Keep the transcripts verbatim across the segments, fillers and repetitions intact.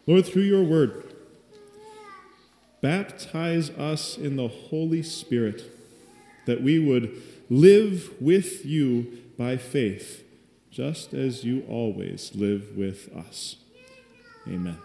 Lord, through your word, baptize us in the Holy Spirit, that we would live with you by faith, just as you always live with us. Amen.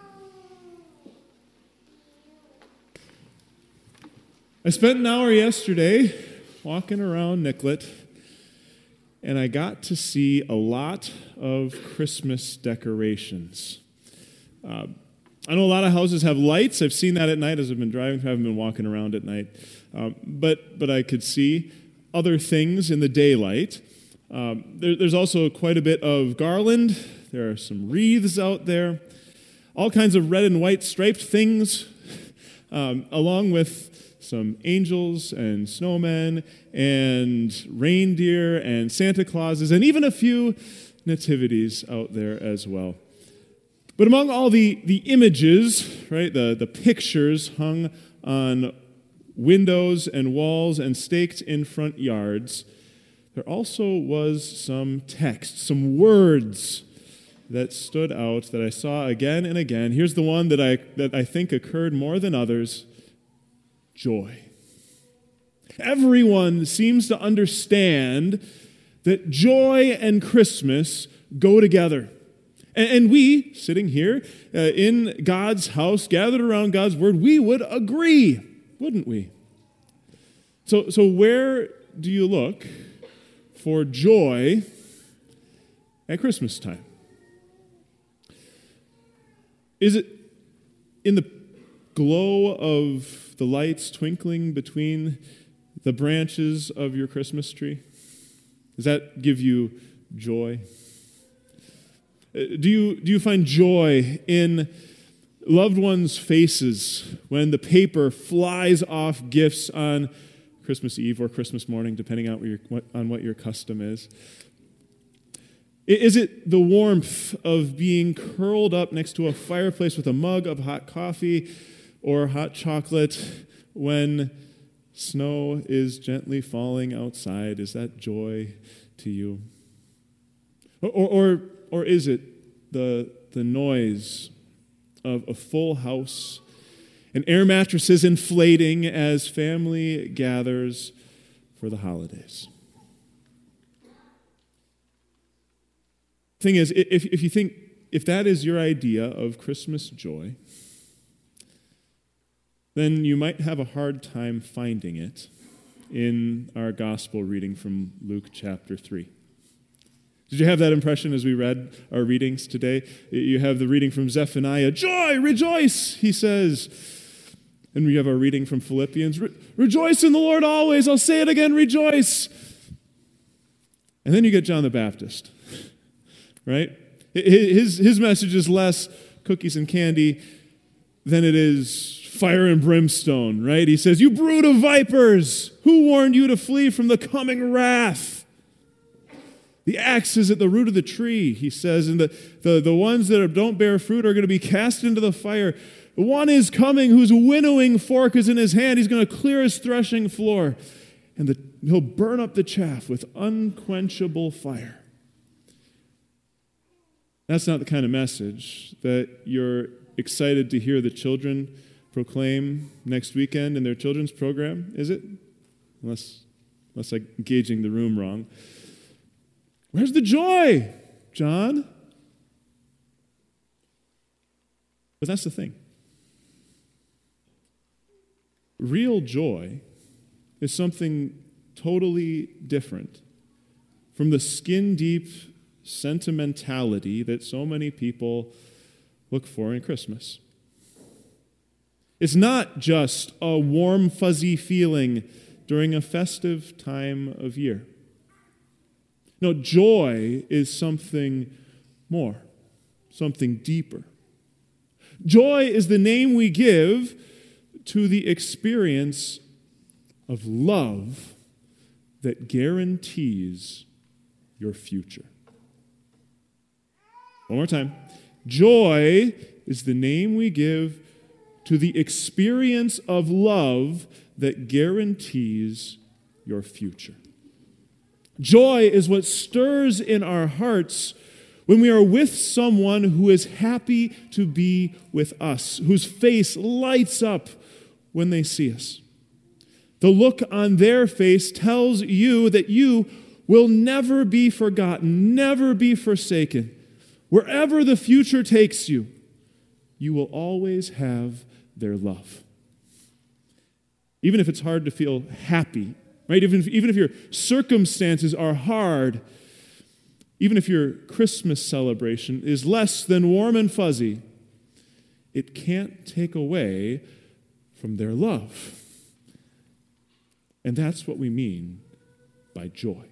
I spent an hour yesterday walking around Nicollet, and I got to see a lot of Christmas decorations. Uh, I know a lot of houses have lights. I've seen that at night as I've been driving. I haven't been walking around at night. Um, but but I could see other things in the daylight. Um, there, there's also quite a bit of garland. There are some wreaths out there. All kinds of red and white striped things, um, along with some angels and snowmen and reindeer and Santa Clauses and even a few nativities out there as well. But among all the, the images, right, the, the pictures hung on windows and walls and staked in front yards, there also was some text, some words that stood out that I saw again and again. Here's the one that I, that I think occurred more than others: joy. Everyone seems to understand that joy and Christmas go together. And we, sitting here uh, in God's house, gathered around God's word, we would agree, wouldn't we? So, so where do you look for joy at Christmas time? Is it in the glow of the lights twinkling between the branches of your Christmas tree? Does that give you joy? Do you, do you find joy in loved ones' faces when the paper flies off gifts on Christmas Eve or Christmas morning, depending on what your, what, on what your custom is? Is it the warmth of being curled up next to a fireplace with a mug of hot coffee or hot chocolate when snow is gently falling outside? Is that joy to you? Or, or, or is it the, the noise of a full house and air mattresses inflating as family gathers for the holidays? Thing is, if, if you think, if that is your idea of Christmas joy, then you might have a hard time finding it in our gospel reading from Luke chapter three. Did you have that impression as we read our readings today? You have the reading from Zephaniah, joy, rejoice, he says. And we have our reading from Philippians, Re- rejoice in the Lord always. I'll say it again, rejoice. And then you get John the Baptist, right? His, his message is less cookies and candy than it is fire and brimstone, right? He says, you brood of vipers, who warned you to flee from the coming wrath? The axe is at the root of the tree, he says, and the, the, the ones that don't bear fruit are going to be cast into the fire. The one is coming whose winnowing fork is in his hand. He's going to clear his threshing floor, and the, he'll burn up the chaff with unquenchable fire. That's not the kind of message that you're excited to hear the children proclaim next weekend in their children's program, is it? Unless, unless I'm gauging the room wrong. Where's the joy, John? But that's the thing. Real joy is something totally different from the skin-deep sentimentality that so many people look for in Christmas. It's not just a warm, fuzzy feeling during a festive time of year. No, joy is something more, something deeper. Joy is the name we give to the experience of love that guarantees your future. One more time. Joy is the name we give to the experience of love that guarantees your future. Joy is what stirs in our hearts when we are with someone who is happy to be with us, whose face lights up when they see us. The look on their face tells you that you will never be forgotten, never be forsaken. Wherever the future takes you, you will always have their love. Even if it's hard to feel happy, right? Even if, even if your circumstances are hard, even if your Christmas celebration is less than warm and fuzzy, it can't take away from their love. And that's what we mean by joy.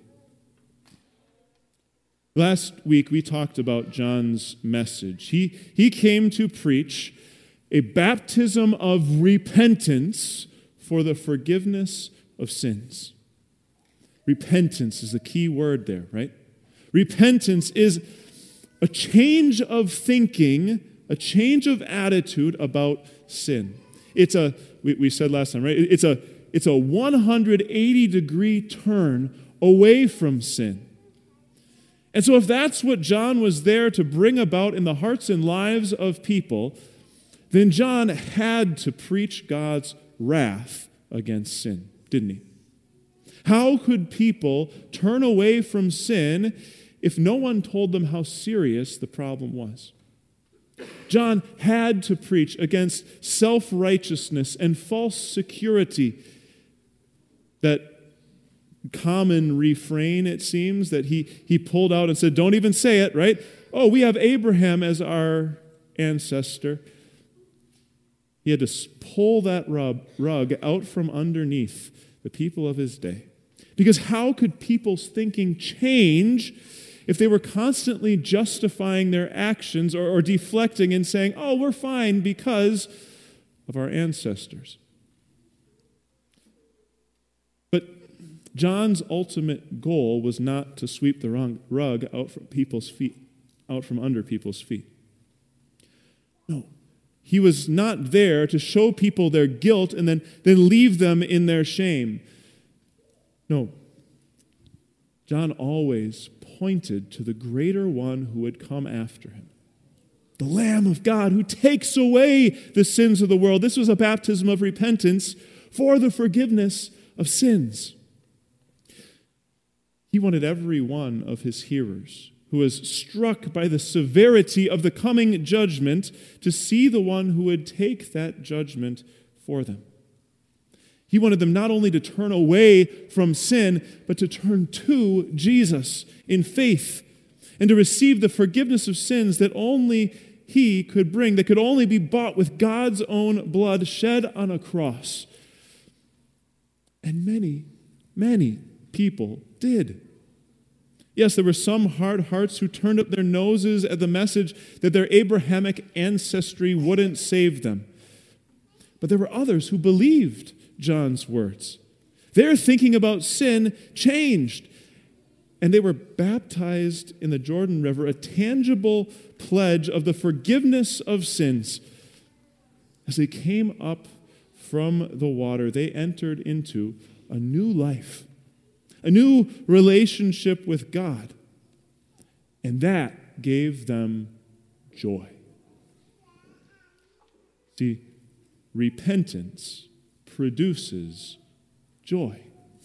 Last week, we talked about John's message. He, he came to preach a baptism of repentance for the forgiveness of sins. Repentance is the key word there, right? Repentance is a change of thinking, a change of attitude about sin. It's a, we, we said last time, right? It's a, it's a one hundred eighty degree turn away from sin. And so if that's what John was there to bring about in the hearts and lives of people, then John had to preach God's wrath against sin, didn't he? How could people turn away from sin if no one told them how serious the problem was? John had to preach against self-righteousness and false security. That common refrain, it seems, that he, he pulled out and said, don't even say it, right? Oh, we have Abraham as our ancestor. He had to pull that rug, rug out from underneath the people of his day. Because how could people's thinking change if they were constantly justifying their actions or, or deflecting and saying, oh, we're fine because of our ancestors? But John's ultimate goal was not to sweep the rug out from people's feet, out from under people's feet. No. He was not there to show people their guilt and then, then leave them in their shame. No. John always pointed to the greater one who would come after him. The Lamb of God who takes away the sins of the world. This was a baptism of repentance for the forgiveness of sins. He wanted every one of his hearers who was struck by the severity of the coming judgment to see the one who would take that judgment for them. He wanted them not only to turn away from sin, but to turn to Jesus in faith and to receive the forgiveness of sins that only he could bring, that could only be bought with God's own blood shed on a cross. And many, many people did. Yes, there were some hard hearts who turned up their noses at the message that their Abrahamic ancestry wouldn't save them. But there were others who believed John's words. Their thinking about sin changed, and they were baptized in the Jordan River, a tangible pledge of the forgiveness of sins. As they came up from the water, they entered into a new life, a new relationship with God, and that gave them joy. See, repentance produces joy.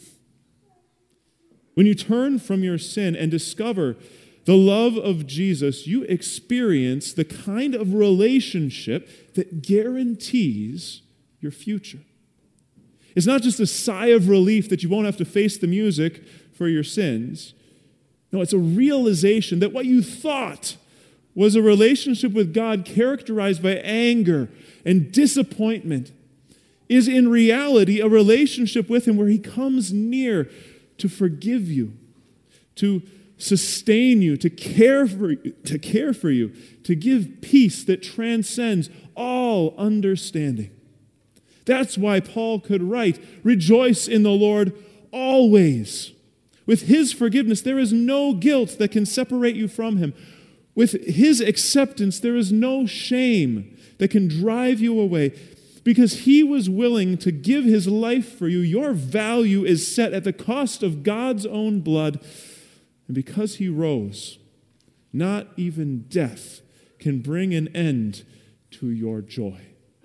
When you turn from your sin and discover the love of Jesus, you experience the kind of relationship that guarantees your future. It's not just a sigh of relief that you won't have to face the music for your sins. No, it's a realization that what you thought was a relationship with God characterized by anger and disappointment is in reality a relationship with Him where He comes near to forgive you, to sustain you, to care for you, to care for you, to give peace that transcends all understanding. That's why Paul could write, "Rejoice in the Lord always." With His forgiveness, there is no guilt that can separate you from Him. With His acceptance, there is no shame that can drive you away. Because He was willing to give His life for you, your value is set at the cost of God's own blood. And because He rose, not even death, can bring an end to your joy.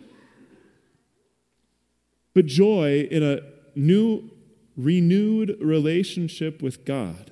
But joy in a new, renewed relationship with God,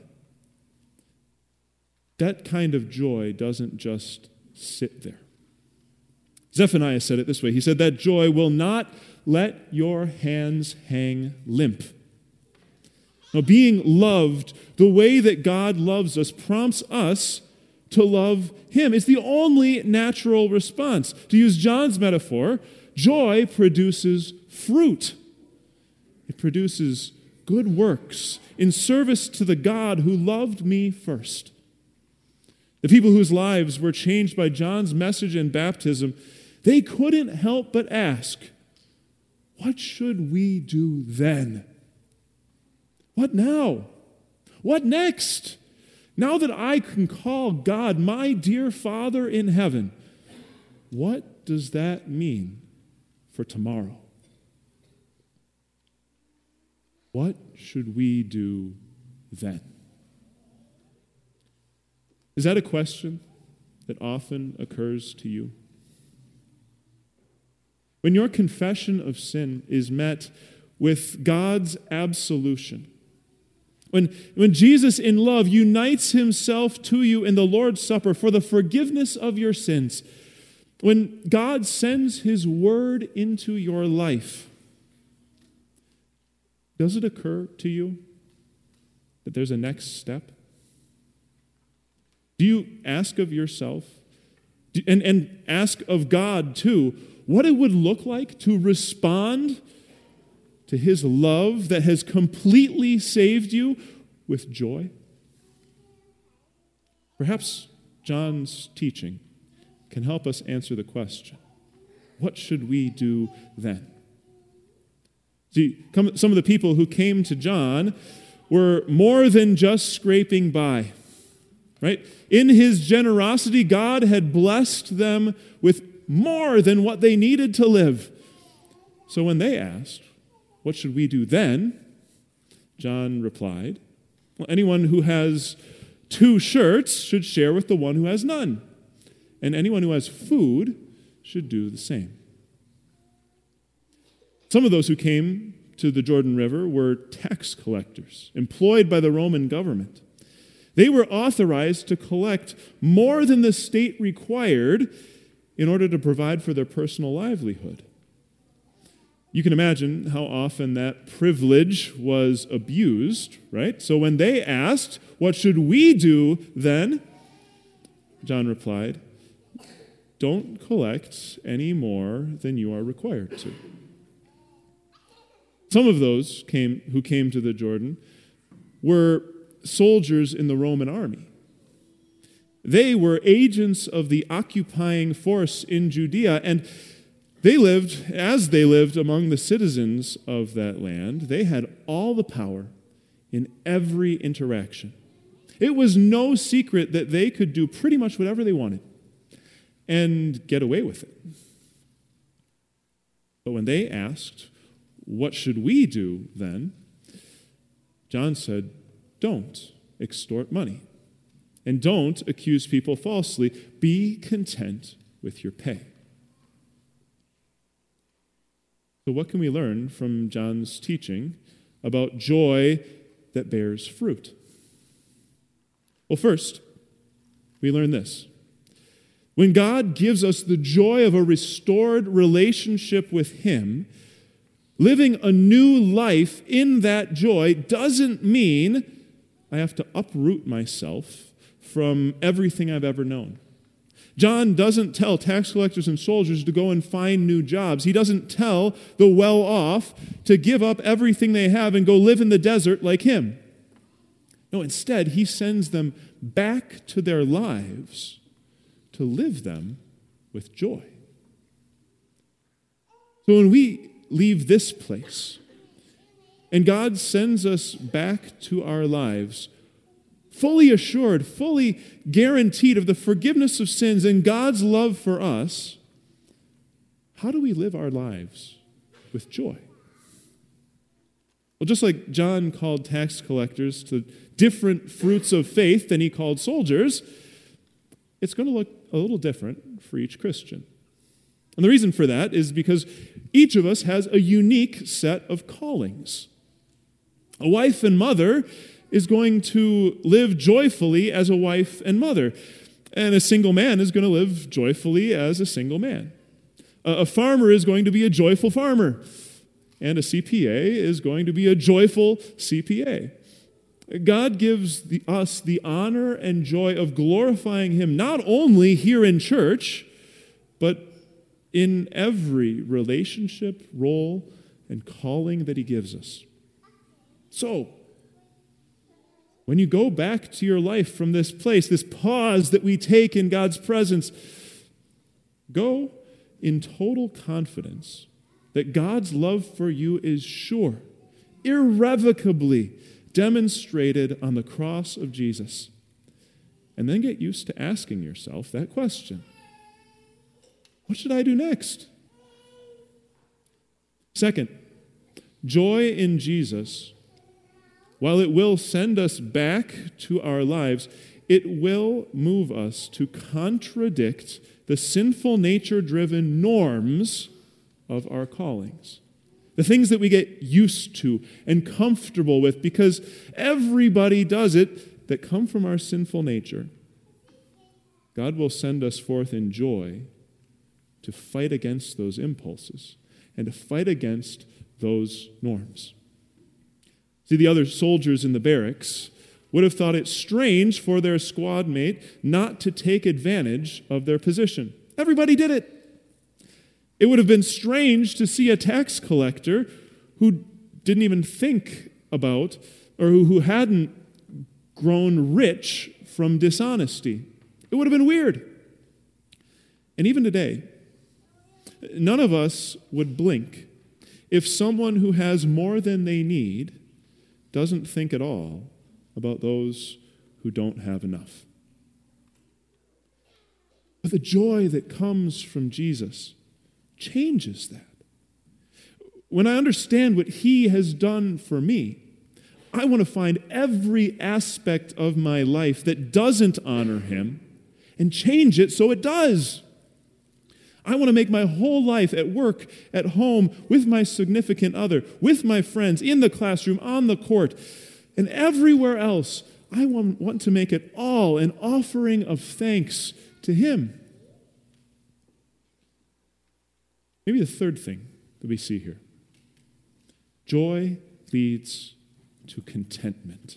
that kind of joy doesn't just sit there. Zephaniah said it this way. He said, that joy will not let your hands hang limp. Now, being loved the way that God loves us prompts us to love him. It's the only natural response. To use John's metaphor, joy produces fruit. It produces good works in service to the God who loved me first. The people whose lives were changed by John's message and baptism, they couldn't help but ask, what should we do then? What now? What next? Now that I can call God my dear Father in heaven, what does that mean for tomorrow? What should we do then? Is that a question that often occurs to you? When your confession of sin is met with God's absolution, when, when Jesus in love unites himself to you in the Lord's Supper for the forgiveness of your sins, when God sends his word into your life, does it occur to you that there's a next step? Do you ask of yourself, and, and ask of God too, what it would look like to respond to his love that has completely saved you with joy? Perhaps John's teaching can help us answer the question, what should we do then? See, some of the people who came to John were more than just scraping by, right? In his generosity, God had blessed them with more than what they needed to live. So when they asked, what should we do then? John replied, well, anyone who has two shirts should share with the one who has none. And anyone who has food should do the same. Some of those who came to the Jordan River were tax collectors, employed by the Roman government. They were authorized to collect more than the state required in order to provide for their personal livelihood. You can imagine how often that privilege was abused, right? So when they asked, what should we do then? John replied, don't collect any more than you are required to. Some of those came who came to the Jordan were soldiers in the Roman army. They were agents of the occupying force in Judea, and they lived, as they lived among the citizens of that land, they had all the power in every interaction. It was no secret that they could do pretty much whatever they wanted and get away with it. But when they asked, what should we do then? John said, don't extort money. And don't accuse people falsely. Be content with your pay. So what can we learn from John's teaching about joy that bears fruit? Well, first, we learn this. When God gives us the joy of a restored relationship with him, living a new life in that joy doesn't mean I have to uproot myself from everything I've ever known. John doesn't tell tax collectors and soldiers to go and find new jobs. He doesn't tell the well-off to give up everything they have and go live in the desert like him. No, instead, he sends them back to their lives to live them with joy. So when we leave this place and God sends us back to our lives, fully assured, fully guaranteed of the forgiveness of sins and God's love for us, how do we live our lives with joy? Well, just like John called tax collectors to different fruits of faith than he called soldiers, it's going to look a little different for each Christian. And the reason for that is because each of us has a unique set of callings. A wife and mother is going to live joyfully as a wife and mother, and a single man is going to live joyfully as a single man. A farmer is going to be a joyful farmer, and a C P A is going to be a joyful C P A. God gives the, us the honor and joy of glorifying Him not only here in church, but in every relationship, role, and calling that He gives us. So, when you go back to your life from this place, this pause that we take in God's presence, go in total confidence that God's love for you is sure, irrevocably demonstrated on the cross of Jesus. And then get used to asking yourself that question. What should I do next? Second, joy in Jesus, while it will send us back to our lives, it will move us to contradict the sinful nature-driven norms of our callings. The things that we get used to and comfortable with because everybody does it that come from our sinful nature. God will send us forth in joy to fight against those impulses and to fight against those norms. See, the other soldiers in the barracks would have thought it strange for their squad mate not to take advantage of their position. Everybody did it. It would have been strange to see a tax collector who didn't even think about or who hadn't grown rich from dishonesty. It would have been weird. And even today, none of us would blink if someone who has more than they need doesn't think at all about those who don't have enough. But the joy that comes from Jesus changes that. When I understand what He has done for me, I want to find every aspect of my life that doesn't honor Him and change it so it does. I want to make my whole life at work, at home, with my significant other, with my friends, in the classroom, on the court, and everywhere else, I want, want to make it all an offering of thanks to Him. Maybe the third thing that we see here. Joy leads to contentment.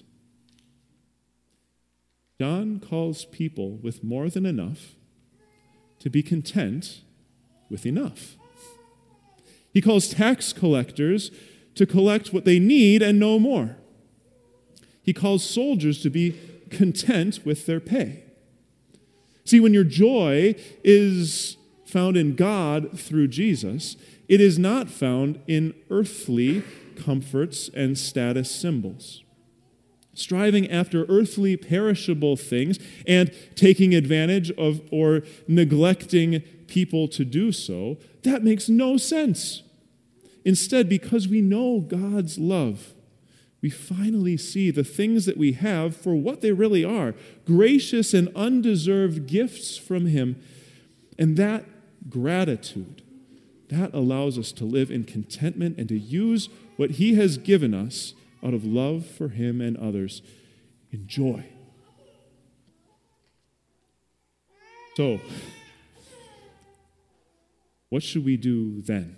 John calls people with more than enough to be content with enough. He calls tax collectors to collect what they need and no more. He calls soldiers to be content with their pay. See, when your joy is found in God through Jesus, it is not found in earthly comforts and status symbols. Striving after earthly perishable things and taking advantage of or neglecting people to do so, that makes no sense. Instead, because we know God's love, we finally see the things that we have for what they really are, gracious and undeserved gifts from Him. And that gratitude, that allows us to live in contentment and to use what He has given us out of love for Him and others in joy. So, what should we do then?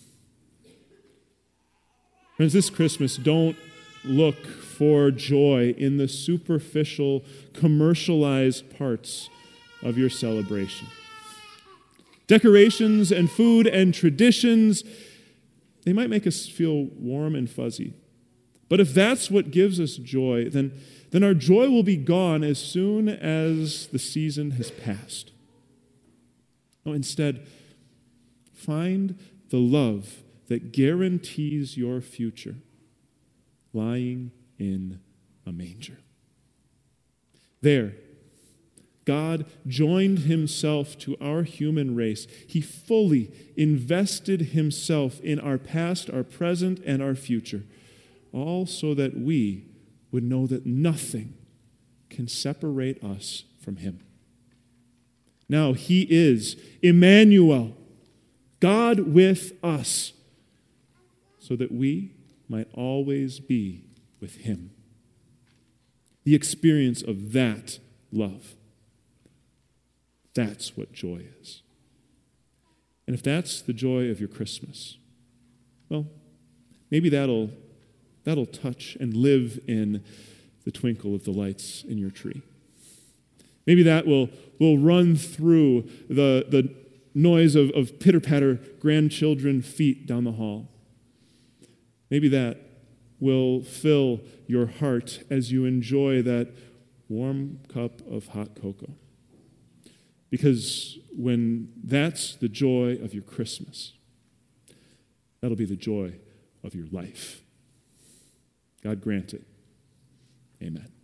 Friends, this Christmas, don't look for joy in the superficial, commercialized parts of your celebration. Decorations and food and traditions, they might make us feel warm and fuzzy. But if that's what gives us joy, then, then our joy will be gone as soon as the season has passed. No, instead, find the love that guarantees your future lying in a manger. There, God joined Himself to our human race. He fully invested Himself in our past, our present, and our future, all so that we would know that nothing can separate us from Him. Now he is Emmanuel, God with us, so that we might always be with him. The experience of that love. That's what joy is. And if that's the joy of your Christmas, well, maybe that'll, that'll touch and live in the twinkle of the lights in your tree. Maybe that will, will run through the, the noise of, of pitter-patter grandchildren feet down the hall. Maybe that will fill your heart as you enjoy that warm cup of hot cocoa. Because when that's the joy of your Christmas, that'll be the joy of your life. God grant it. Amen.